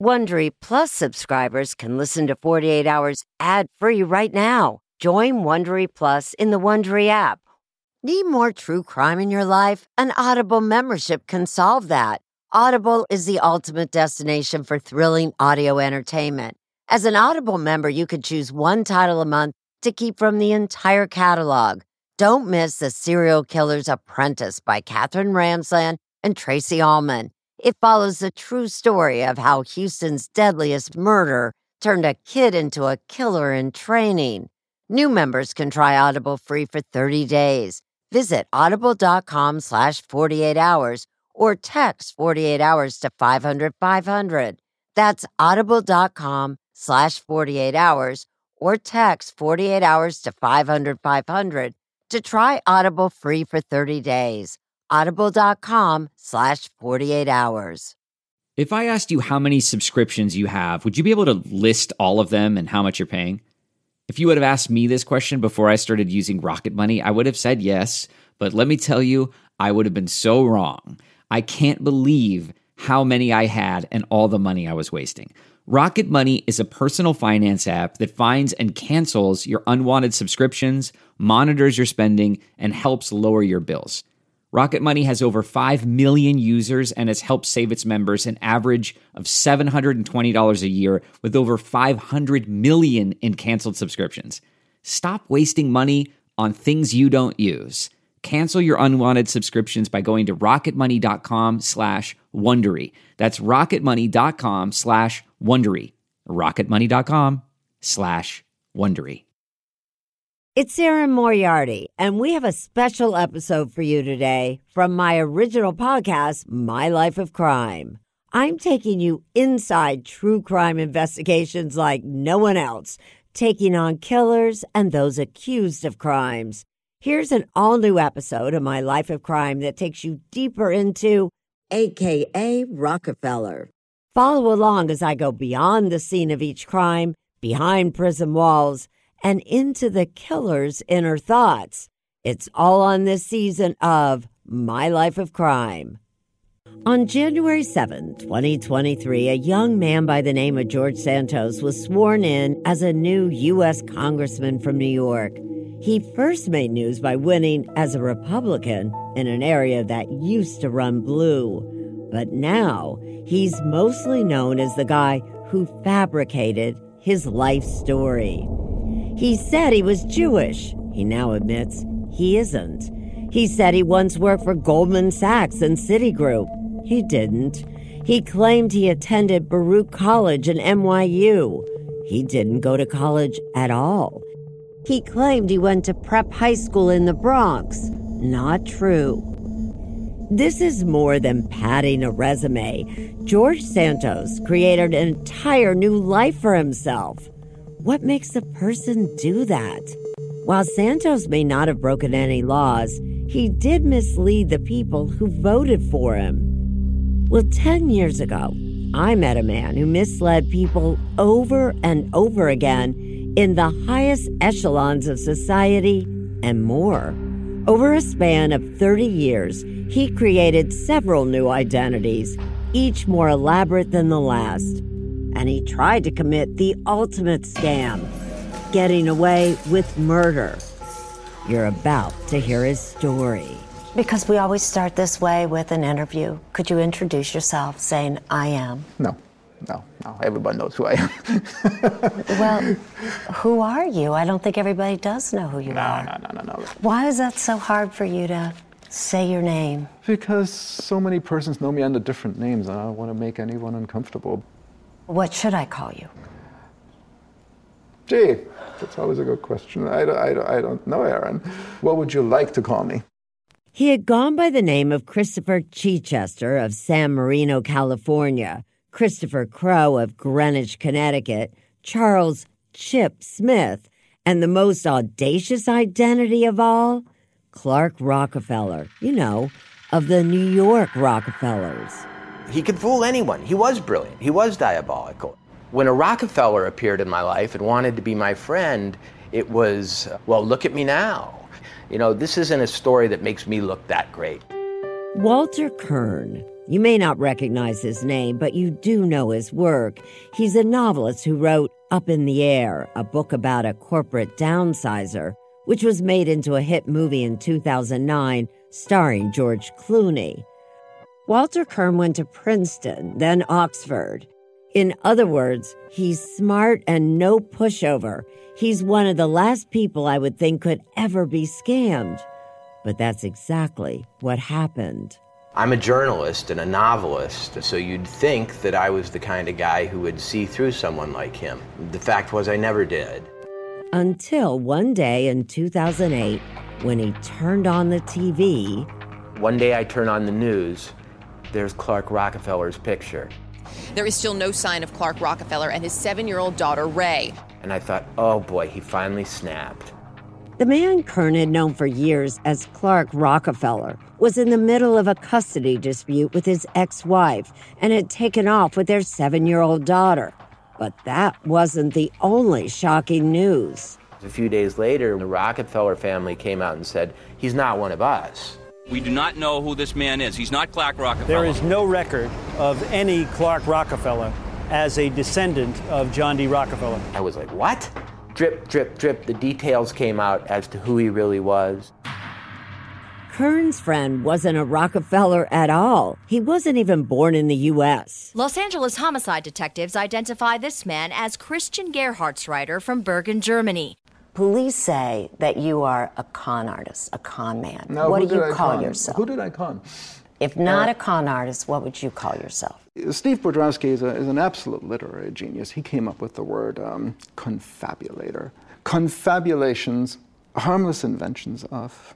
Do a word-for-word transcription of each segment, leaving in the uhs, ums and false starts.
Wondery Plus subscribers can listen to forty-eight hours ad-free right now. Join Wondery Plus in the Wondery app. Need more true crime in your life? An Audible membership can solve that. Audible is the ultimate destination for thrilling audio entertainment. As an Audible member, you can choose one title a month to keep from the entire catalog. Don't miss The Serial Killer's Apprentice by Katherine Ramsland and Tracy Ullman. It follows the true story of how Houston's deadliest murder turned a kid into a killer in training. New members can try Audible free for thirty days. Visit audible.com slash 48 hours or text forty-eight hours to five hundred five hundred. That's audible.com slash 48 hours or text forty-eight hours to five hundred five hundred to try Audible free for thirty days. Audible.com slash 48 hours. If I asked you how many subscriptions you have, would you be able to list all of them and how much you're paying? If you would have asked me this question before I started using Rocket Money, I would have said yes, but let me tell you, I would have been so wrong. I can't believe how many I had and all the money I was wasting. Rocket Money is a personal finance app that finds and cancels your unwanted subscriptions, monitors your spending, and helps lower your bills. Rocket Money has over five million users and has helped save its members an average of seven hundred twenty dollars a year with over five hundred million in canceled subscriptions. Stop wasting money on things you don't use. Cancel your unwanted subscriptions by going to rocketmoney.com slash Wondery. That's rocketmoney.com slash Wondery. rocketmoney.com slash Wondery. It's Erin Moriarty, and we have a special episode for you today from my original podcast, My Life of Crime. I'm taking you inside true crime investigations like no one else, taking on killers and those accused of crimes. Here's an all-new episode of My Life of Crime that takes you deeper into A K A Rockefeller. Follow along as I go beyond the scene of each crime, behind prison walls, and into the killer's inner thoughts. It's all on this season of My Life of Crime. On January seventh, twenty twenty-three, a young man by the name of George Santos was sworn in as a new U S congressman from New York. He first made news by winning as a Republican in an area that used to run blue. But now, he's mostly known as the guy who fabricated his life story. He said he was Jewish. He now admits he isn't. He said he once worked for Goldman Sachs and Citigroup. He didn't. He claimed he attended Baruch College and N Y U. He didn't go to college at all. He claimed he went to prep high school in the Bronx. Not true. This is more than padding a resume. George Santos created an entire new life for himself. What makes a person do that? While Santos may not have broken any laws, he did mislead the people who voted for him. Well, ten years ago, I met a man who misled people over and over again in the highest echelons of society and more. Over a span of thirty years, he created several new identities, each more elaborate than the last. And he tried to commit the ultimate scam, getting away with murder. You're about to hear his story. Because we always start this way with an interview. Could you introduce yourself saying, I am? No, no, no. Everyone knows who I am. Well, who are you? I don't think everybody does know who you no, are. No, no, no, no. Why is that so hard for you to say your name? Because so many persons know me under different names, and I don't want to make anyone uncomfortable. What should I call you? Gee, that's always a good question. I, I, I don't know, Erin. What would you like to call me? He had gone by the name of Christopher Chichester of San Marino, California, Christopher Crowe of Greenwich, Connecticut, Charles Chip Smith, and the most audacious identity of all, Clark Rockefeller, you know, of the New York Rockefellers. He could fool anyone. He was brilliant. He was diabolical. When a Rockefeller appeared in my life and wanted to be my friend, it was, well, look at me now. You know, this isn't a story that makes me look that great. Walter Kern, You may not recognize his name, but you do know his work. He's a novelist who wrote Up in the Air, a book about a corporate downsizer, which was made into a hit movie in two thousand nine, starring George Clooney. Walter Kirn went to Princeton, then Oxford. In other words, he's smart and no pushover. He's one of the last people I would think could ever be scammed. But that's exactly what happened. I'm a journalist and a novelist, so you'd think that I was the kind of guy who would see through someone like him. The fact was I never did. Until one day in two thousand eight, when he turned on the T V. One day I turn on the news, there's Clark Rockefeller's picture. There is still no sign of Clark Rockefeller and his seven-year-old daughter, Ray. And I thought, oh boy, he finally snapped. The man Kirn had known for years as Clark Rockefeller was in the middle of a custody dispute with his ex-wife and had taken off with their seven-year-old daughter. But that wasn't the only shocking news. A few days later, the Rockefeller family came out and said, he's not one of us. We do not know who this man is. He's not Clark Rockefeller. There is no record of any Clark Rockefeller as a descendant of John D. Rockefeller. I was like, what? Drip, drip, drip. The details came out as to who he really was. Kirn's friend wasn't a Rockefeller at all. He wasn't even born in the U S Los Angeles homicide detectives identify this man as Christian Gerhardsreiter from Bergen, Germany. Police say that you are a con artist, a con man. Now, what who do you did I call con? yourself? Who did I con? If not Uh, a con artist, what would you call yourself? Steve Bodrasky is, a, is an absolute literary genius. He came up with the word um, confabulator. Confabulations, harmless inventions of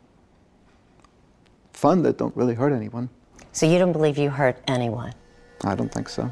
fun that don't really hurt anyone. So you don't believe you hurt anyone? I don't think so.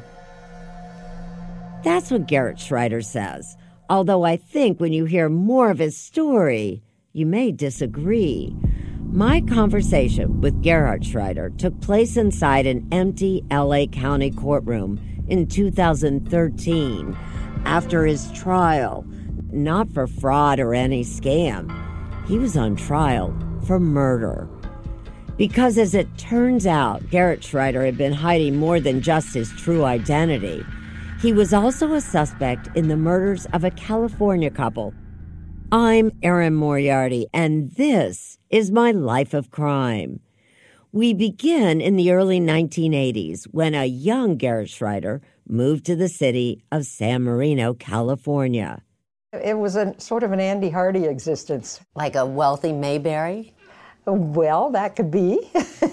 That's what Garrett Schreider says. Although I think when you hear more of his story, you may disagree. My conversation with Gerhard Schreider took place inside an empty L A County courtroom in two thousand thirteen, after his trial, not for fraud or any scam. He was on trial for murder. Because as it turns out, Garrett Schreider had been hiding more than just his true identity. He was also a suspect in the murders of a California couple. I'm Erin Moriarty, and this is my life of crime. We begin in the early nineteen eighties when a young Garrett Schreider moved to the city of San Marino, California. It was a sort of an Andy Hardy existence. Like a wealthy Mayberry? Well, that could be.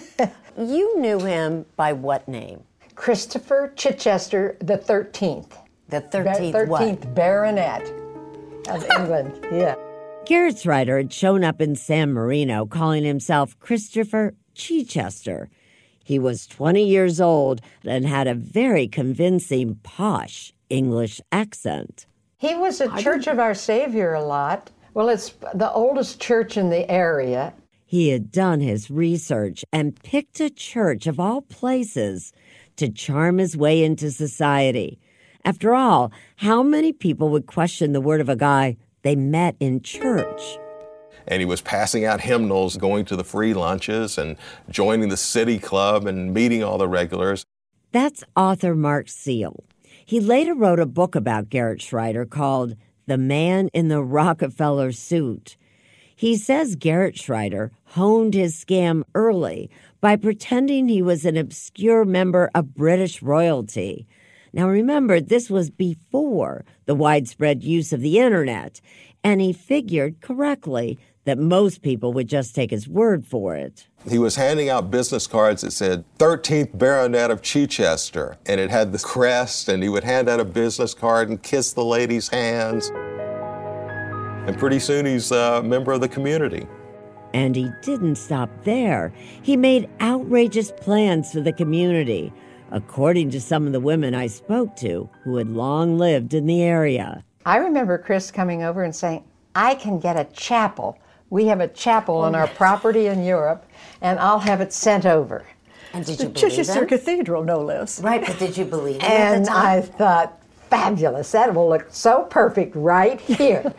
You knew him by what name? Christopher Chichester the thirteenth. The thirteenth what? thirteenth Baronet of England, yeah. Garrett Schreider had shown up in San Marino calling himself Christopher Chichester. He was twenty years old and had a very convincing, posh English accent. He was at Church of Our Savior a lot. Well, it's the oldest church in the area. He had done his research and picked a church of all places to charm his way into society. After all, how many people would question the word of a guy they met in church? And he was passing out hymnals, going to the free lunches and joining the city club and meeting all the regulars. That's author Mark Seal. He later wrote a book about Garrett Schreider called The Man in the Rockefeller Suit. He says Garrett Schreider honed his scam early by pretending he was an obscure member of British royalty. Now remember, this was before the widespread use of the internet, and he figured correctly that most people would just take his word for it. He was handing out business cards that said thirteenth Baronet of Chichester, and it had the crest, and he would hand out a business card and kiss the lady's hands. And pretty soon he's a member of the community. And he didn't stop there. He made outrageous plans for the community, according to some of the women I spoke to who had long lived in the area. I remember Chris coming over and saying, I can get a chapel. We have a chapel on our property in Europe, and I'll have it sent over. And did you the believe Chichester him? Cathedral, no less. Right, but did you believe him And at the time? I thought, fabulous. That will look so perfect right here.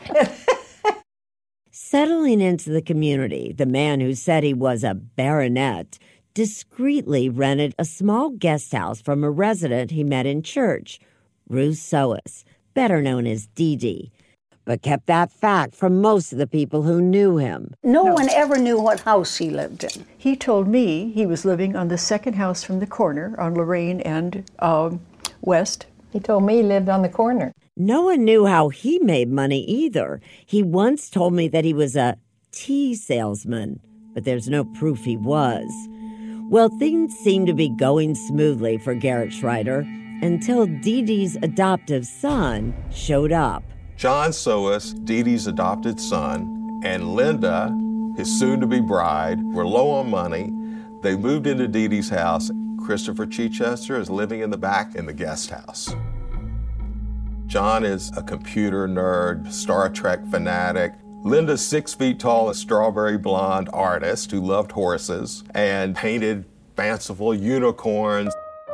Settling into the community, the man who said he was a baronet discreetly rented a small guest house from a resident he met in church, Ruth Soas, better known as Dee Dee, but kept that fact from most of the people who knew him. No, no one ever knew what house he lived in. He told me he was living on the second house from the corner on Lorraine and um, West. He told me he lived on the corner. No one knew how he made money either. He once told me that he was a tea salesman, but there's no proof he was. Well, things seemed to be going smoothly for Garrett Schreider until Dee Dee's adoptive son showed up. John Soas, Dee Dee's adopted son, and Linda, his soon-to-be bride, were low on money. They moved into Dee Dee's house. Christopher Chichester is living in the back in the guest house. John is a computer nerd, Star Trek fanatic. Linda's six feet tall, a strawberry blonde artist who loved horses and painted fanciful unicorns.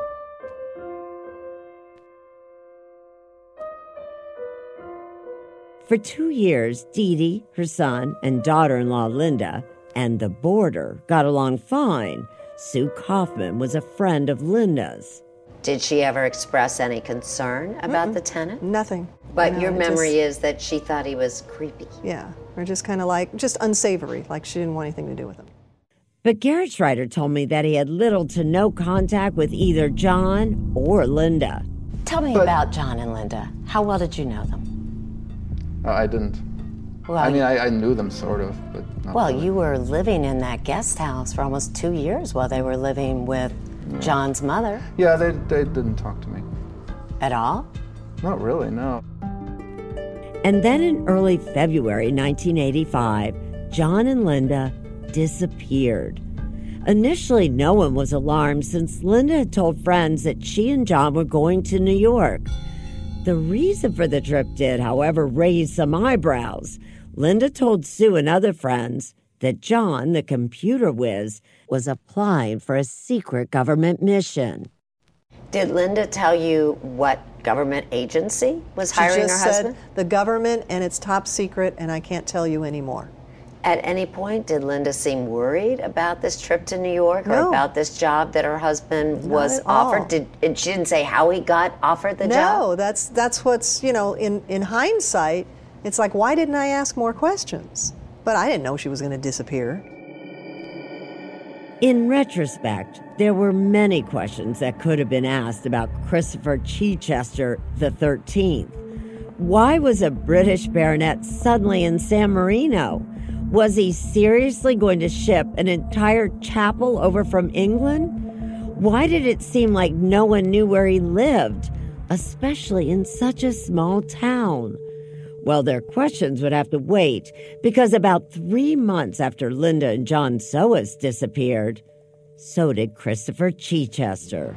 For two years, Dee Dee, her son, and daughter-in-law Linda, and the boarder got along fine. Sue Kaufman was a friend of Linda's. Did she ever express any concern about Mm-mm. the tenant? Nothing. But No, your it memory just- is that she thought he was creepy. Yeah, or just kind of like, just unsavory, like she didn't want anything to do with him. But Garrett Schreider told me that he had little to no contact with either John or Linda. Tell me But- about John and Linda. How well did you know them? Uh, I didn't. Well, I mean, I, I knew them sort of, but not Well, really. you were living in that guest house for almost two years while they were living with Yeah. John's mother. Yeah, they, they didn't talk to me. At all? Not really, no. And then in early February nineteen eighty-five, John and Linda disappeared. Initially, no one was alarmed since Linda had told friends that she and John were going to New York. The reason for the trip did, however, raise some eyebrows. Linda told Sue and other friends that John, the computer whiz, was applying for a secret government mission. Did Linda tell you what government agency was hiring she her just husband? said the government and it's top secret and I can't tell you anymore. At any point, did Linda seem worried about this trip to New York or No. about this job that her husband Not was at all. offered? Did and she didn't say how he got offered the no, job? No, that's that's what's, you know, in, in hindsight, it's like, why didn't I ask more questions? But I didn't know she was going to disappear. In retrospect, there were many questions that could have been asked about Christopher Chichester the thirteenth. Why was a British baronet suddenly in San Marino? Was he seriously going to ship an entire chapel over from England? Why did it seem like no one knew where he lived, especially in such a small town? Well, their questions would have to wait, because about three months after Linda and John Soas disappeared, so did Christopher Chichester.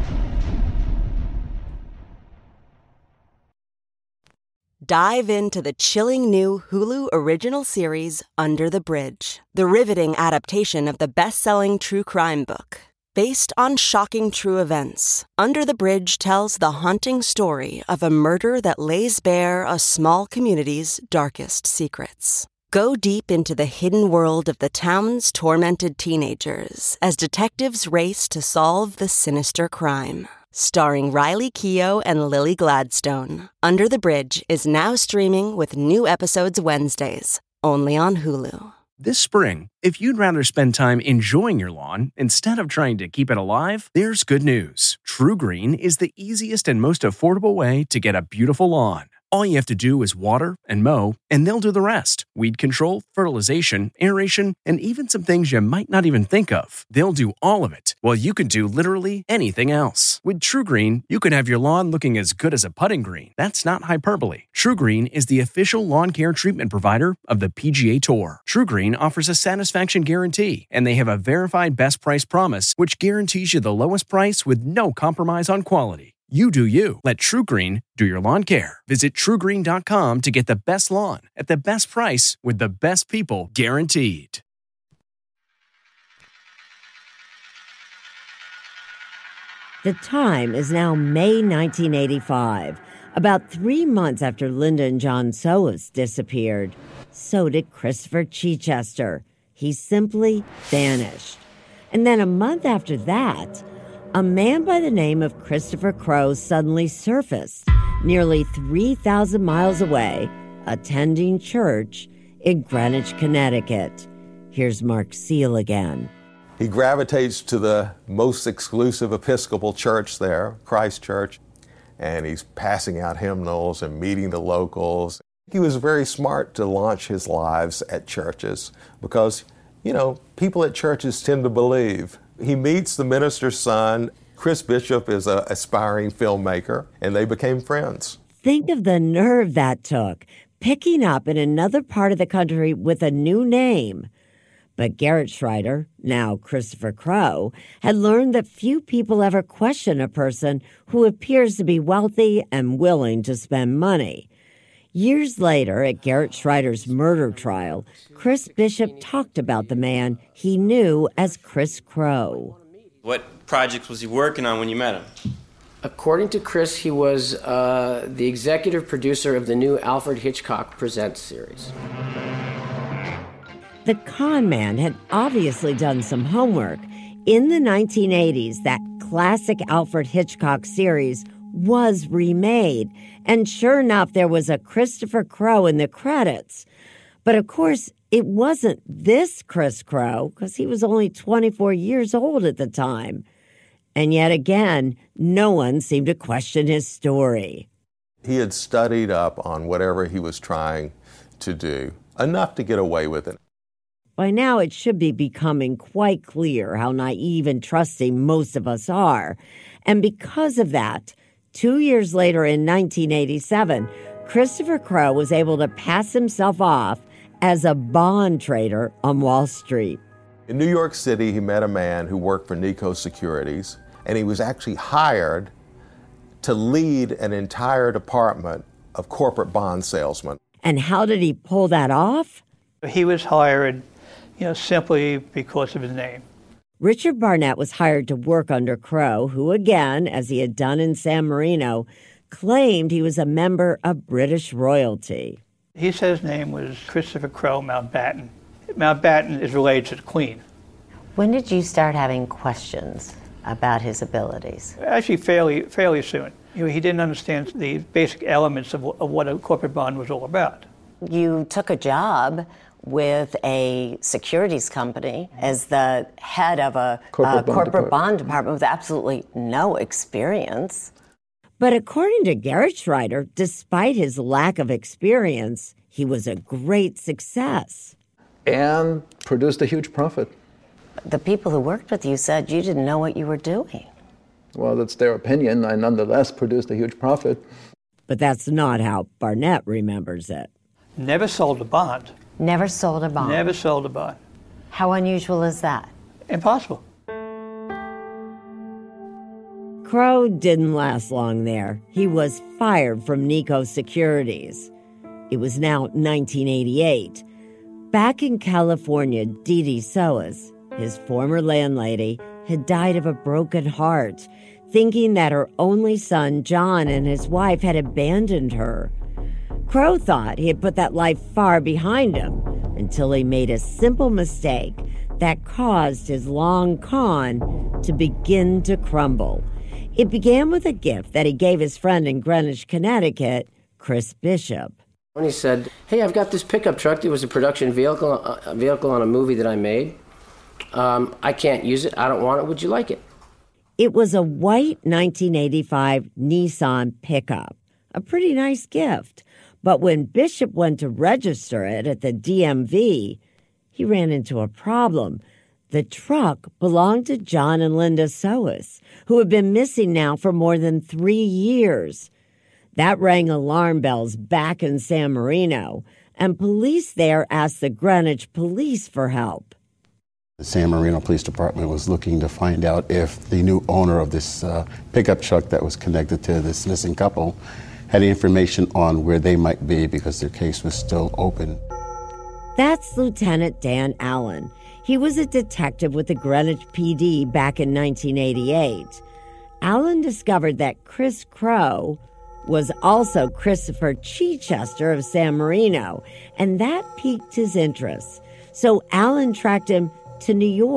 Dive into the chilling new Hulu original series, Under the Bridge, the riveting adaptation of the best-selling true crime book. Based on shocking true events, Under the Bridge tells the haunting story of a murder that lays bare a small community's darkest secrets. Go deep into the hidden world of the town's tormented teenagers as detectives race to solve the sinister crime. Starring Riley Keough and Lily Gladstone, Under the Bridge is now streaming with new episodes Wednesdays, only on Hulu. This spring, if you'd rather spend time enjoying your lawn instead of trying to keep it alive, there's good news. True Green is the easiest and most affordable way to get a beautiful lawn. All you have to do is water and mow, and they'll do the rest. Weed control, fertilization, aeration, and even some things you might not even think of. They'll do all of it, while you can do literally anything else. With True Green, you can have your lawn looking as good as a putting green. That's not hyperbole. True Green is the official lawn care treatment provider of the P G A Tour. True Green offers a satisfaction guarantee, and they have a verified best price promise, which guarantees you the lowest price with no compromise on quality. You do you. Let True Green do your lawn care. Visit true green dot com to get the best lawn at the best price with the best people guaranteed. The time is now May nineteen eighty-five. About three months after Linda and John Soas disappeared, so did Christopher Chichester. He simply vanished. And then a month after that, a man by the name of Christopher Crowe suddenly surfaced nearly three thousand miles away, attending church in Greenwich, Connecticut. Here's Mark Seal again. He gravitates to the most exclusive Episcopal church there, Christ Church, and he's passing out hymnals and meeting the locals. He was very smart to launch his lives at churches because, you know, people at churches tend to believe. He meets the minister's son. Chris Bishop is an aspiring filmmaker, and they became friends. Think of the nerve that took, picking up in another part of the country with a new name. But Garrett Schreider, now Christopher Crowe, had learned that few people ever question a person who appears to be wealthy and willing to spend money. Years later, at Garrett Schreider's murder trial, Chris Bishop talked about the man he knew as Chris Crowe. What projects was he working on when you met him? According to Chris, he was uh, the executive producer of the new Alfred Hitchcock Presents series. The con man had obviously done some homework. In the nineteen eighties, that classic Alfred Hitchcock series was remade. And sure enough, there was a Christopher Crowe in the credits. But of course, it wasn't this Chris Crowe, because he was only twenty-four years old at the time. And yet again, no one seemed to question his story. He had studied up on whatever he was trying to do, enough to get away with it. By now, it should be becoming quite clear how naive and trusting most of us are. And because of that, two years later in nineteen eighty-seven, Christopher Crowe was able to pass himself off as a bond trader on Wall Street. In New York City, he met a man who worked for Nikko Securities, and he was actually hired to lead an entire department of corporate bond salesmen. And how did he pull that off? He was hired, you know, simply because of his name. Richard Barnett was hired to work under Crowe, who again, as he had done in San Marino, claimed he was a member of British royalty. He said his name was Christopher Crowe Mountbatten. Mountbatten is related to the Queen. When did you start having questions about his abilities? Actually, fairly fairly soon. You know, he didn't understand the basic elements of, of what a corporate bond was all about. You took a job with a securities company as the head of a corporate, uh, bond, corporate department. bond department with absolutely no experience. But according to Garrett Schreider, despite his lack of experience, he was a great success. And produced a huge profit. The people who worked with you said you didn't know what you were doing. Well, that's their opinion. I nonetheless produced a huge profit. But that's not how Barnett remembers it. Never sold a bond. Never sold a bond? Never sold a bond. How unusual is that? Impossible. Crowe didn't last long there. He was fired from Nikko Securities. It was now nineteen eighty-eight. Back in California, Dee Dee Soas, his former landlady, had died of a broken heart, thinking that her only son, John, and his wife had abandoned her. Crowe thought he had put that life far behind him until he made a simple mistake that caused his long con to begin to crumble. It began with a gift that he gave his friend in Greenwich, Connecticut, Chris Bishop. When he said, hey, I've got this pickup truck. It was a production vehicle, a vehicle on a movie that I made. Um, I can't use it. I don't want it. Would you like it? It was a white nineteen eighty-five Nissan pickup, a pretty nice gift. But when Bishop went to register it at the D M V, he ran into a problem. The truck belonged to John and Linda Soas, who had been missing now for more than three years. That rang alarm bells back in San Marino, and police there asked the Greenwich police for help. The San Marino Police Department was looking to find out if the new owner of this uh, pickup truck that was connected to this missing couple had information on where they might be because their case was still open. That's Lieutenant Dan Allen. He was a detective with the Greenwich P D back in nineteen eighty-eight. Allen discovered that Chris Crowe was also Christopher Chichester of San Marino, and that piqued his interest. So Allen tracked him to New York,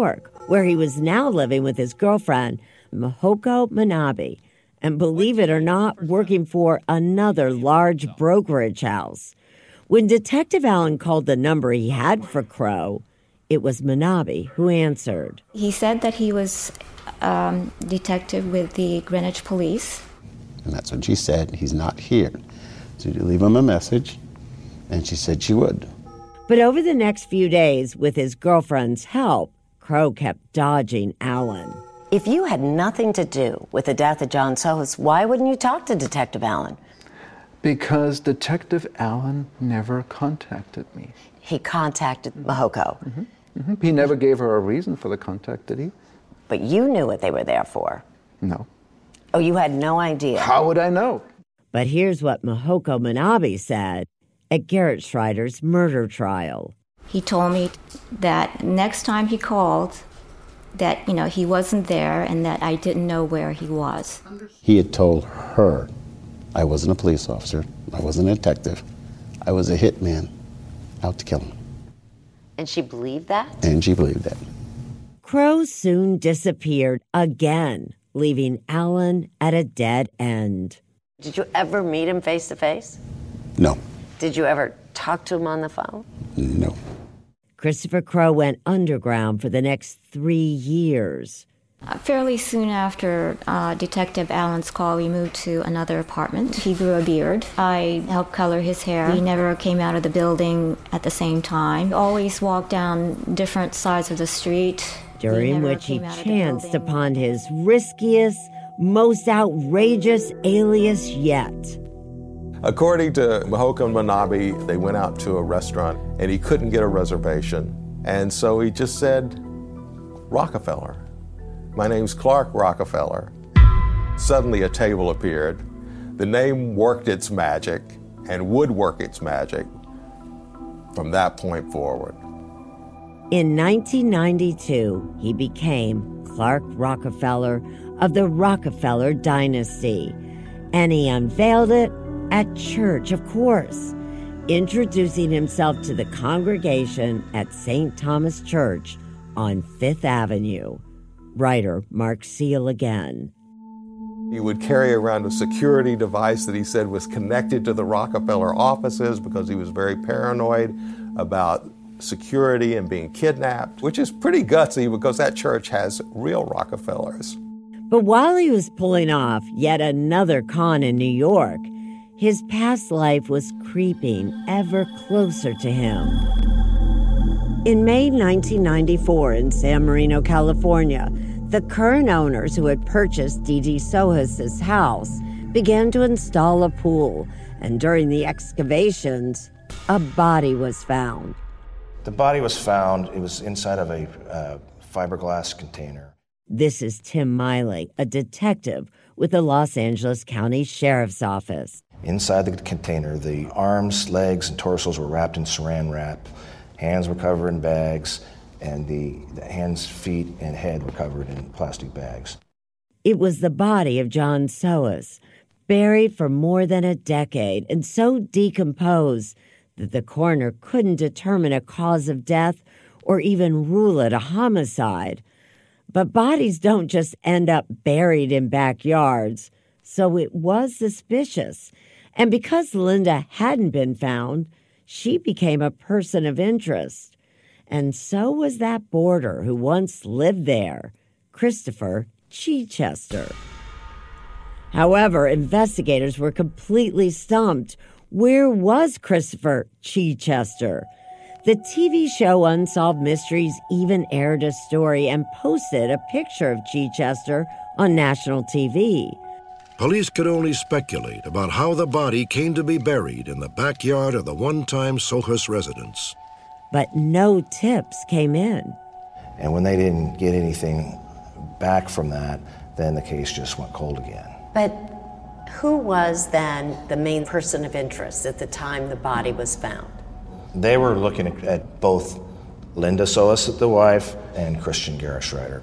where he was now living with his girlfriend, Mahoko Manabe, and believe it or not, working for another large brokerage house. When Detective Allen called the number he had for Crow, it was Manabe who answered. He said that he was um, detective with the Greenwich Police. And that's what she said. He's not here. So you leave him a message, and she said she would. But over the next few days, with his girlfriend's help, Crow kept dodging Allen. If you had nothing to do with the death of John Sohus, why wouldn't you talk to Detective Allen? Because Detective Allen never contacted me. He contacted Mahoko. Mm-hmm. Mm-hmm. He never gave her a reason for the contact, did he? But you knew what they were there for. No. Oh, you had no idea? How would I know? But here's what Mahoko Manabe said at Garrett Schreider's murder trial. He told me that next time he called, that, you know, he wasn't there and that I didn't know where he was. He had told her, I wasn't a police officer, I wasn't a detective, I was a hitman out to kill him. And she believed that? And she believed that. Crow soon disappeared again, leaving Allen at a dead end. Did you ever meet him face to face? No. Did you ever talk to him on the phone? No. Christopher Crow went underground for the next three years. Uh, fairly soon after uh, Detective Allen's call, we moved to another apartment. He grew a beard. I helped color his hair. We never came out of the building at the same time. We always walked down different sides of the street. During which he chanced upon his riskiest, most outrageous alias yet. According to Mahoko Manabe, they went out to a restaurant and he couldn't get a reservation. And so he just said, Rockefeller. My name's Clark Rockefeller. Suddenly a table appeared. The name worked its magic and would work its magic from that point forward. In nineteen ninety-two, he became Clark Rockefeller of the Rockefeller dynasty, and he unveiled it at church, of course, introducing himself to the congregation at Saint Thomas Church on Fifth Avenue. Writer Mark Seal again. He would carry around a security device that he said was connected to the Rockefeller offices because he was very paranoid about security and being kidnapped, which is pretty gutsy because that church has real Rockefellers. But while he was pulling off yet another con in New York, his past life was creeping ever closer to him. In May nineteen ninety-four, in San Marino, California, the current owners who had purchased Dee Dee Sohus's house began to install a pool, and during the excavations, a body was found. The body was found, it was inside of a uh, fiberglass container. This is Tim Miley, a detective with the Los Angeles County Sheriff's Office. Inside the container, the arms, legs, and torsos were wrapped in saran wrap. Hands were covered in bags, and the, the hands, feet, and head were covered in plastic bags. It was the body of John Sohus, buried for more than a decade and so decomposed that the coroner couldn't determine a cause of death or even rule it a homicide. But bodies don't just end up buried in backyards, so it was suspicious. And because Linda hadn't been found, she became a person of interest. And so was that boarder who once lived there, Christopher Chichester. However, investigators were completely stumped. Where was Christopher Chichester? The T V show Unsolved Mysteries even aired a story and posted a picture of Chichester on national T V. Police could only speculate about how the body came to be buried in the backyard of the one-time Sohus residence. But no tips came in. And when they didn't get anything back from that, then the case just went cold again. But who was then the main person of interest at the time the body was found? They were looking at both Linda Sohus, the wife, and Christian Garrett Schreider.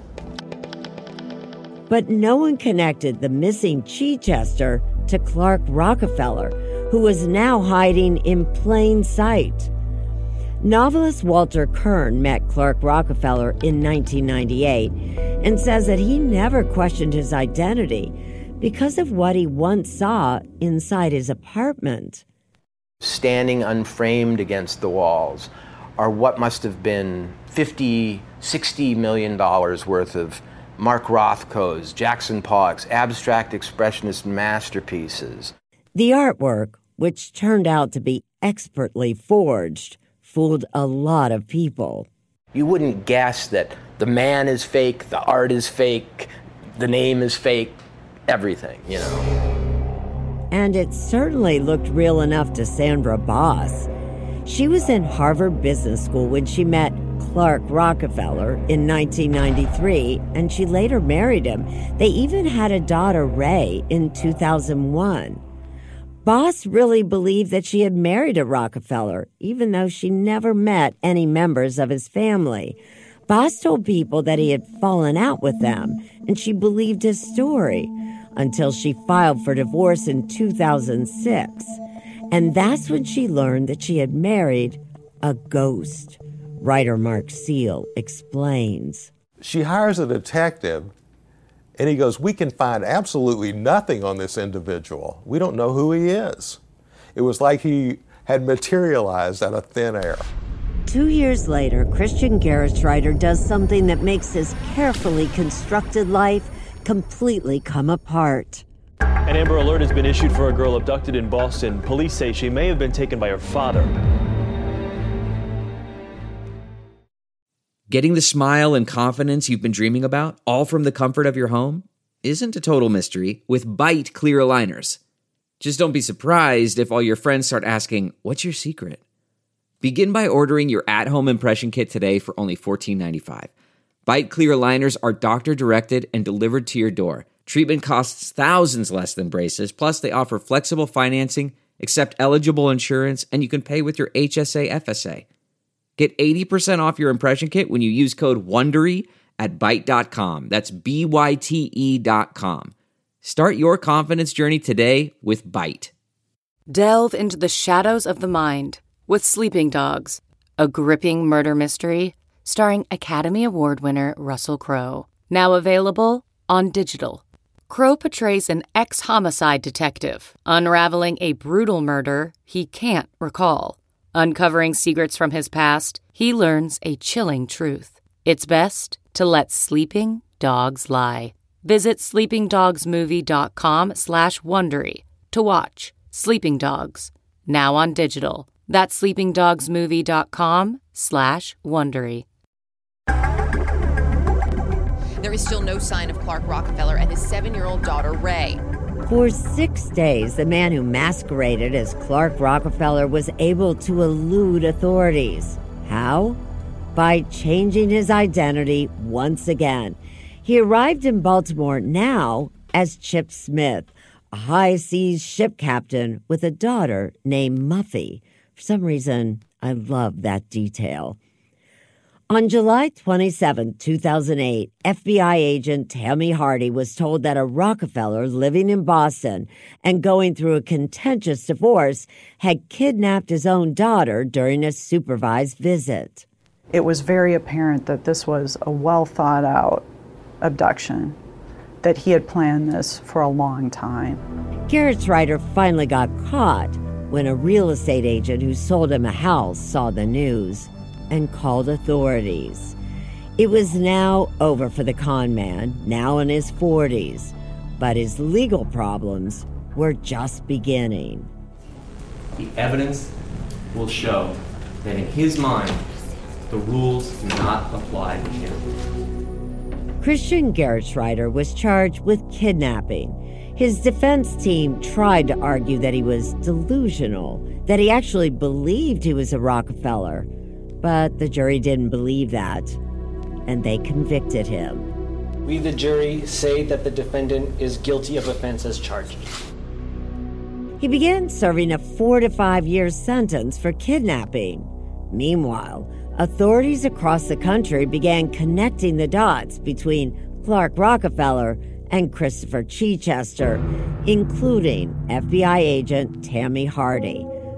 But no one connected the missing Chichester to Clark Rockefeller, who was now hiding in plain sight. Novelist Walter Kern met Clark Rockefeller in nineteen ninety-eight and says that he never questioned his identity because of what he once saw inside his apartment. Standing unframed against the walls are what must have been fifty, sixty million dollars worth of Mark Rothko's, Jackson Pollock's abstract expressionist masterpieces. The artwork, which turned out to be expertly forged, fooled a lot of people. You wouldn't guess that the man is fake, the art is fake, the name is fake, everything, you know. And it certainly looked real enough to Sandra Boss. She was in Harvard Business School when she met Clark Rockefeller in nineteen ninety-three, and she later married him. They even had a daughter, Ray, in two thousand one. Boss really believed that she had married a Rockefeller, even though she never met any members of his family. Boss told people that he had fallen out with them, and she believed his story until she filed for divorce in two thousand six. And that's when she learned that she had married a ghost. Writer Mark Seal explains. She hires a detective, and he goes, we can find absolutely nothing on this individual. We don't know who he is. It was like he had materialized out of thin air. Two years later, Christian Geretsreiter does something that makes his carefully constructed life completely come apart. An Amber Alert has been issued for a girl abducted in Boston. Police say she may have been taken by her father. Getting the smile and confidence you've been dreaming about, all from the comfort of your home, isn't a total mystery with Byte clear aligners. Just don't be surprised if all your friends start asking, what's your secret? Begin by ordering your at-home impression kit today for only fourteen ninety-five. Byte clear aligners are doctor-directed and delivered to your door. Treatment costs thousands less than braces, plus they offer flexible financing, accept eligible insurance, and you can pay with your H S A F S A. Get eighty percent off your impression kit when you use code WONDERY at byte dot com. That's B Y T E dot com. Start your confidence journey today with Byte. Delve into the shadows of the mind with Sleeping Dogs, a gripping murder mystery starring Academy Award winner Russell Crowe. Now available on digital. Crowe portrays an ex-homicide detective unraveling a brutal murder he can't recall. Uncovering secrets from his past, he learns a chilling truth. It's best to let sleeping dogs lie. Visit sleepingdogsmovie.com slash Wondery to watch Sleeping Dogs, now on digital. That's sleepingdogsmovie.com slash Wondery. There is still no sign of Clark Rockefeller and his seven-year-old daughter, Ray. For six days, the man who masqueraded as Clark Rockefeller was able to elude authorities. How? By changing his identity once again. He arrived in Baltimore now as Chip Smith, a high-seas ship captain with a daughter named Muffy. For some reason, I love that detail. On July twenty-seventh, two thousand eight, F B I agent Tammy Hardy was told that a Rockefeller living in Boston and going through a contentious divorce had kidnapped his own daughter during a supervised visit. It was very apparent that this was a well-thought-out abduction, that he had planned this for a long time. Geretsreiter finally got caught when a real estate agent who sold him a house saw the news and called authorities. It was now over for the con man, now in his forties, but his legal problems were just beginning. The evidence will show that in his mind, the rules do not apply to him. Christian Geretsreiter was charged with kidnapping. His defense team tried to argue that he was delusional, that he actually believed he was a Rockefeller. But the jury didn't believe that, and they convicted him. We, the jury, say that the defendant is guilty of offenses charged. He began serving a four to five year sentence for kidnapping. Meanwhile, authorities across the country began connecting the dots between Clark Rockefeller and Christopher Chichester, including F B I agent Tammy Hardy,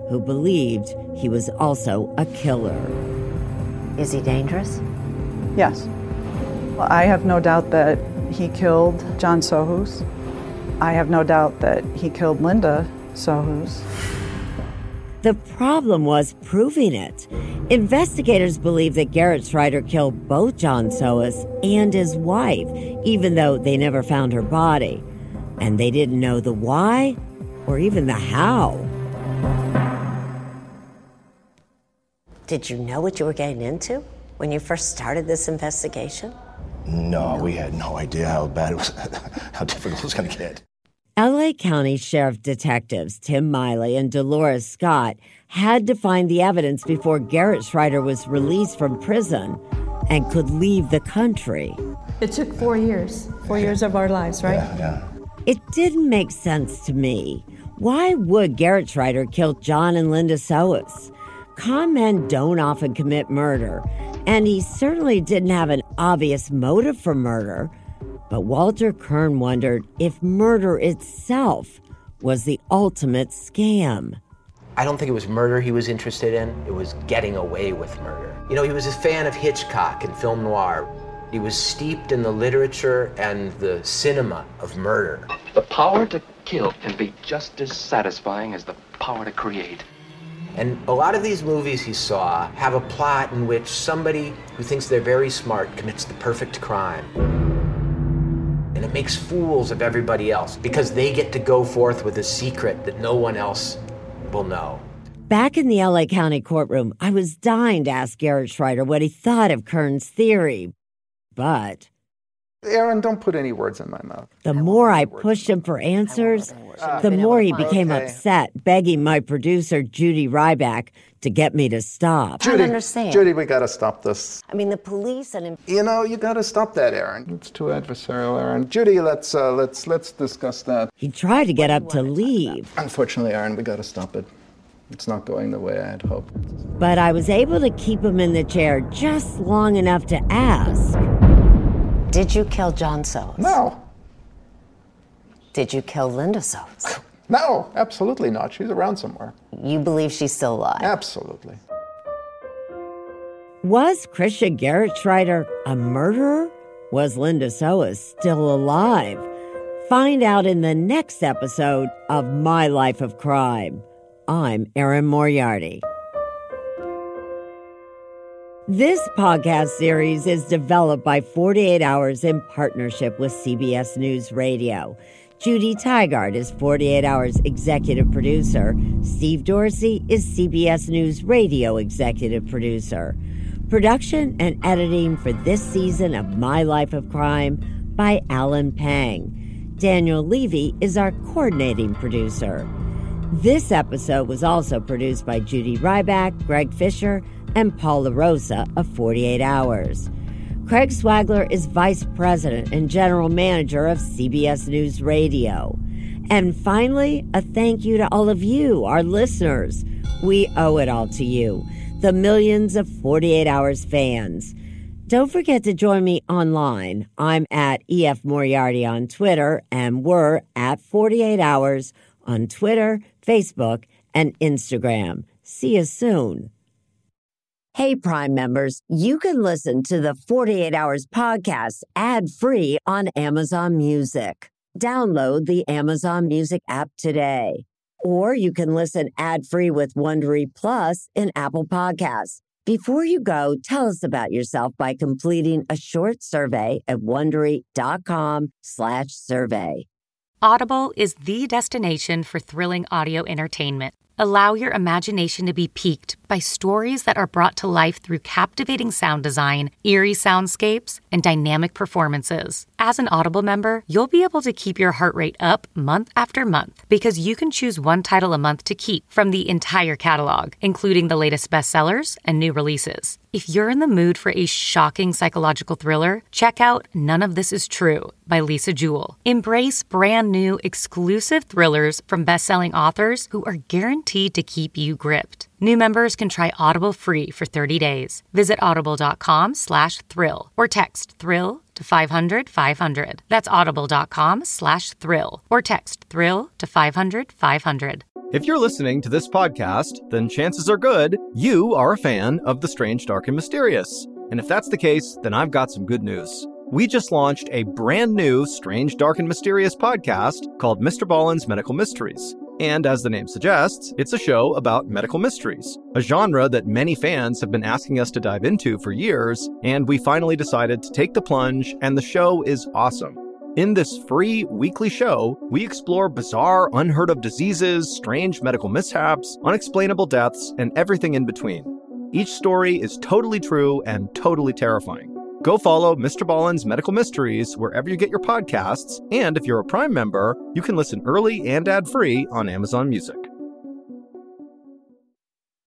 who believed he was also a killer. Is he dangerous? Yes. Well, I have no doubt that he killed John Sohus. I have no doubt that he killed Linda Sohus. The problem was proving it. Investigators believe that Garrett Schreider killed both John Sohus and his wife, even though they never found her body. And they didn't know the why or even the how. Did you know what you were getting into when you first started this investigation? No, no. We had no idea how bad it was, how difficult it was going to get. L A County Sheriff Detectives Tim Miley and Dolores Scott had to find the evidence before Garrett Schreider was released from prison and could leave the country. It took four years, four years of our lives, right? Yeah, yeah. It didn't make sense to me. Why would Garrett Schreider kill John and Linda Sohus? Con men don't often commit murder, and he certainly didn't have an obvious motive for murder. But Walter Kern wondered if murder itself was the ultimate scam. I don't think it was murder he was interested in. It was getting away with murder. You know, he was a fan of Hitchcock and film noir. He was steeped in the literature and the cinema of murder. The power to kill can be just as satisfying as the power to create. And a lot of these movies he saw have a plot in which somebody who thinks they're very smart commits the perfect crime. And it makes fools of everybody else because they get to go forth with a secret that no one else will know. Back in the L A County courtroom, I was dying to ask Garrett Schreider what he thought of Kern's theory. But Aaron, don't put any words in my mouth. The more I pushed him for answers, the more he became okay. upset, begging my producer, Judy Ryback, to get me to stop. Judy, I don't understand. Judy, we gotta stop this. I mean, the police and... You know, you gotta stop that, Aaron. It's too adversarial, Aaron. Judy, let's uh, let's let's discuss that. He tried to get up to leave. Unfortunately, Aaron, we gotta stop it. It's not going the way I had hoped. But I was able to keep him in the chair just long enough to ask. Did you kill John Sohus? No. Did you kill Linda Sohus? No, absolutely not. She's around somewhere. You believe she's still alive? Absolutely. Was Christian Garrett Schreider a murderer? Was Linda Sohus still alive? Find out in the next episode of My Life of Crime. I'm Erin Moriarty. This podcast series is developed by forty-eight hours in partnership with C B S News Radio. Judy Tygard is forty-eight hours executive producer. Steve Dorsey is C B S News Radio executive producer. Production and editing for this season of My Life of Crime by Alan Pang. Daniel Levy is our coordinating producer. This episode was also produced by Judy Ryback, Greg Fisher, and Paul LaRosa of forty-eight hours. Craig Swagler is Vice President and General Manager of C B S News Radio. And finally, a thank you to all of you, our listeners. We owe it all to you, the millions of forty-eight hours fans. Don't forget to join me online. I'm at E F Moriarty on Twitter, and we're at forty-eight hours on Twitter, Facebook, and Instagram. See you soon. Hey, Prime members, you can listen to the forty-eight hours podcast ad-free on Amazon Music. Download the Amazon Music app today. Or you can listen ad-free with Wondery Plus in Apple Podcasts. Before you go, tell us about yourself by completing a short survey at Wondery.com slash survey. Audible is the destination for thrilling audio entertainment. Allow your imagination to be piqued by stories that are brought to life through captivating sound design, eerie soundscapes, and dynamic performances. As an Audible member, you'll be able to keep your heart rate up month after month because you can choose one title a month to keep from the entire catalog, including the latest bestsellers and new releases. If you're in the mood for a shocking psychological thriller, check out None of This Is True by Lisa Jewell. Embrace brand new exclusive thrillers from best-selling authors who are guaranteed to keep you gripped. New members can try Audible free for thirty days. Visit audible.com slash thrill or text thrill to five hundred five hundred. That's audible.com slash thrill or text thrill to five hundred five hundred. If you're listening to this podcast, then chances are good you are a fan of The Strange, Dark, and Mysterious. And if that's the case, then I've got some good news. We just launched a brand new Strange, Dark, and Mysterious podcast called Mister Ballen's Medical Mysteries. And as the name suggests, it's a show about medical mysteries, a genre that many fans have been asking us to dive into for years, and we finally decided to take the plunge, and the show is awesome. In this free weekly show, we explore bizarre, unheard of diseases, strange medical mishaps, unexplainable deaths, and everything in between. Each story is totally true and totally terrifying. Go follow Mister Ballen's Medical Mysteries wherever you get your podcasts, and if you're a Prime member, you can listen early and ad-free on Amazon Music.